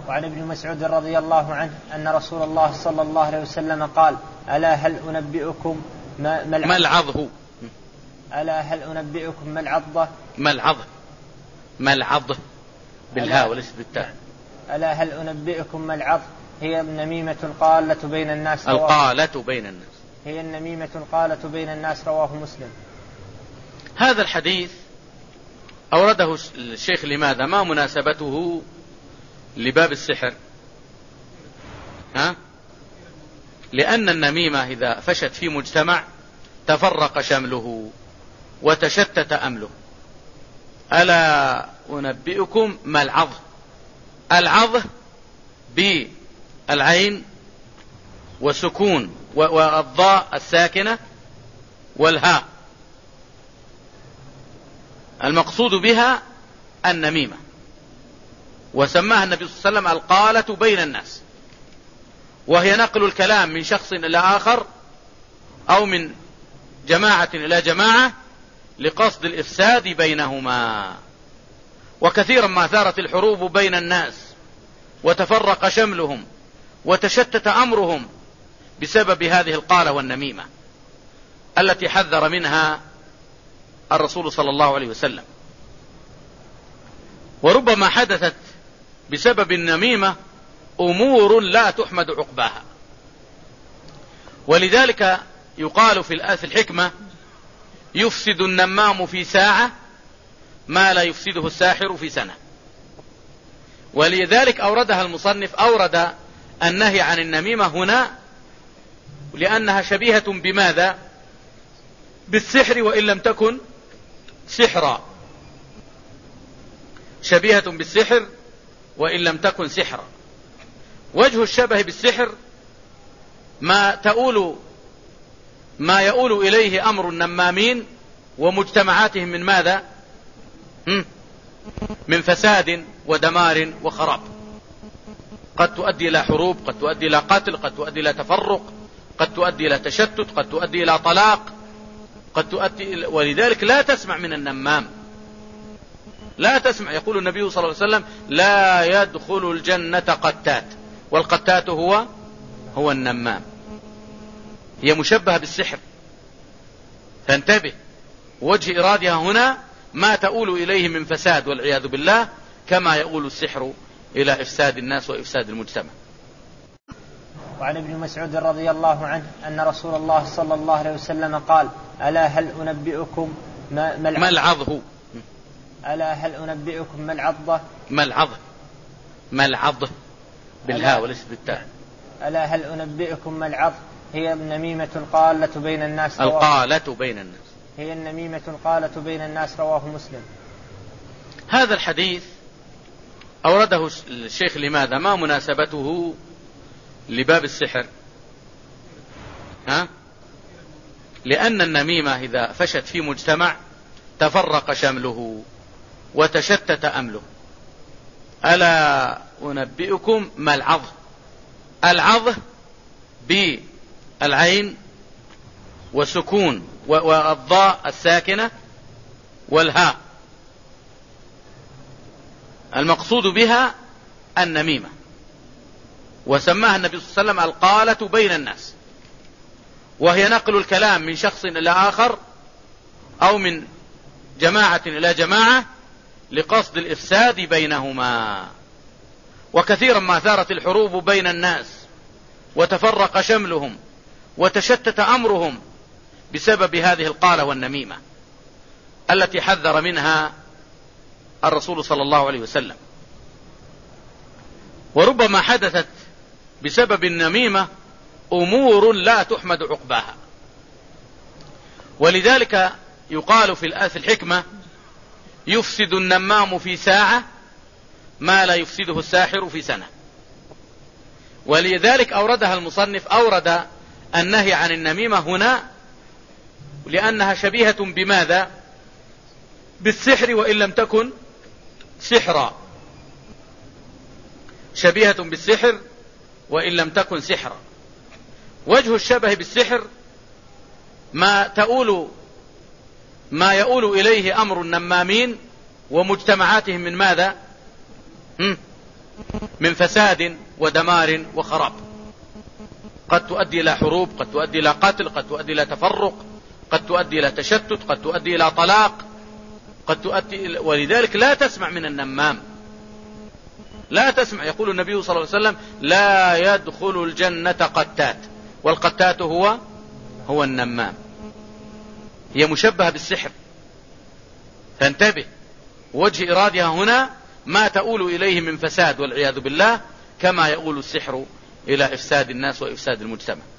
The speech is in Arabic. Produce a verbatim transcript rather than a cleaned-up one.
وعن ابن مسعود رضي الله عنه أن رسول الله صلى الله عليه وسلم قال: ألا هل أنبئكم ما, ما, ما العظه ألا هل أنبئكم ما العضة ما العظه ما العضه بالهاء وليس بالتاء. ألا هل أنبئكم ما العض هي النميمة القالة بين الناس القالة بين الناس هي النميمة القالة بين الناس رواه مسلم. هذا الحديث أورده الشيخ لماذا؟ ما مناسبته لباب السحر؟ ها؟ لأن النميمة إذا فشت في مجتمع تفرق شمله وتشتت أمله. ألا أنبئكم ما العظ؟ العظ بالعين وسكون والضاء الساكنة والهاء، المقصود بها النميمة، وسماها النبي صلى الله عليه وسلم القالة بين الناس، وهي نقل الكلام من شخص إلى آخر أو من جماعة إلى جماعة لقصد الإفساد بينهما. وكثيرا ما ثارت الحروب بين الناس وتفرق شملهم وتشتت أمرهم بسبب هذه القالة والنميمة التي حذر منها الرسول صلى الله عليه وسلم. وربما حدثت بسبب النميمة أمور لا تحمد عقباها، ولذلك يقال في الحكمة: يفسد النمام في ساعة ما لا يفسده الساحر في سنة. ولذلك أوردها المصنف، أورد النهي عن النميمة هنا لأنها شبيهة بماذا؟ بالسحر وإن لم تكن سحرا، شبيهة بالسحر وإن لم تكن سحرا. وجه الشبه بالسحر ما تؤول ما يؤول إليه أمر النمامين ومجتمعاتهم من ماذا؟ من فساد ودمار وخراب، قد تؤدي إلى حروب، قد تؤدي إلى قتل، قد تؤدي إلى تفرق، قد تؤدي إلى تشتت، قد تؤدي إلى طلاق، قد تؤدي إلى... ولذلك لا تسمع من النمام، لا تسمع. يقول النبي صلى الله عليه وسلم: لا يدخل الجنة قتات، والقتات هو هو النمام. هي مشبهة بالسحر، فانتبه. وجه إرادها هنا ما تؤول إليه من فساد والعياذ بالله، كما يؤول السحر إلى إفساد الناس وإفساد المجتمع. وعن ابن مسعود رضي الله عنه أن رسول الله صلى الله عليه وسلم قال: ألا هل أنبئكم ما, ما, ما العظه ألا هل أنبئكم ما العضة ما العظه ما العضه بالهاء وليس بالتاء. ألا هل أنبئكم ما العض هي النميمة القالة بين الناس القالة بين الناس هي النميمة القالة بين الناس رواه مسلم. هذا الحديث أورده الشيخ لماذا؟ ما مناسبته لباب السحر؟ ها؟ لأن النميمة إذا فشت في مجتمع تفرق شمله وتشتت أمله. ألا أنبئكم ما العظ؟ العظ بالعين وسكون والضاء الساكنة والهاء، المقصود بها النميمة، وسماها النبي صلى الله عليه وسلم القالة بين الناس، وهي نقل الكلام من شخص إلى آخر أو من جماعة إلى جماعة لقصد الإفساد بينهما. وكثيرا ما ثارت الحروب بين الناس وتفرق شملهم وتشتت أمرهم بسبب هذه القالة والنميمة التي حذر منها الرسول صلى الله عليه وسلم. وربما حدثت بسبب النميمة أمور لا تحمد عقباها، ولذلك يقال في الحكمة: يفسد النمام في ساعة ما لا يفسده الساحر في سنة. ولذلك أوردها المصنف، أورد النهي عن النميمة هنا لأنها شبيهة بماذا؟ بالسحر وإن لم تكن سحرا، شبيهة بالسحر وإن لم تكن سحرا. وجه الشبه بالسحر ما تؤول ما يؤول إليه أمر النمامين ومجتمعاتهم من ماذا؟ من فساد ودمار وخراب. قد تؤدي إلى حروب، قد تؤدي إلى قتل، قد تؤدي إلى تفرق، قد تؤدي إلى تشتت، قد تؤدي إلى طلاق، قد تؤدي إلى... ولذلك لا تسمع من النمام، لا تسمع. يقول النبي صلى الله عليه وسلم: لا يدخل الجنة قتات، والقتات هو هو النمام. هي مشبهة بالسحر، فانتبه. وجه إرادها هنا ما تؤول إليه من فساد والعياذ بالله، كما يؤول السحر إلى إفساد الناس وإفساد المجتمع.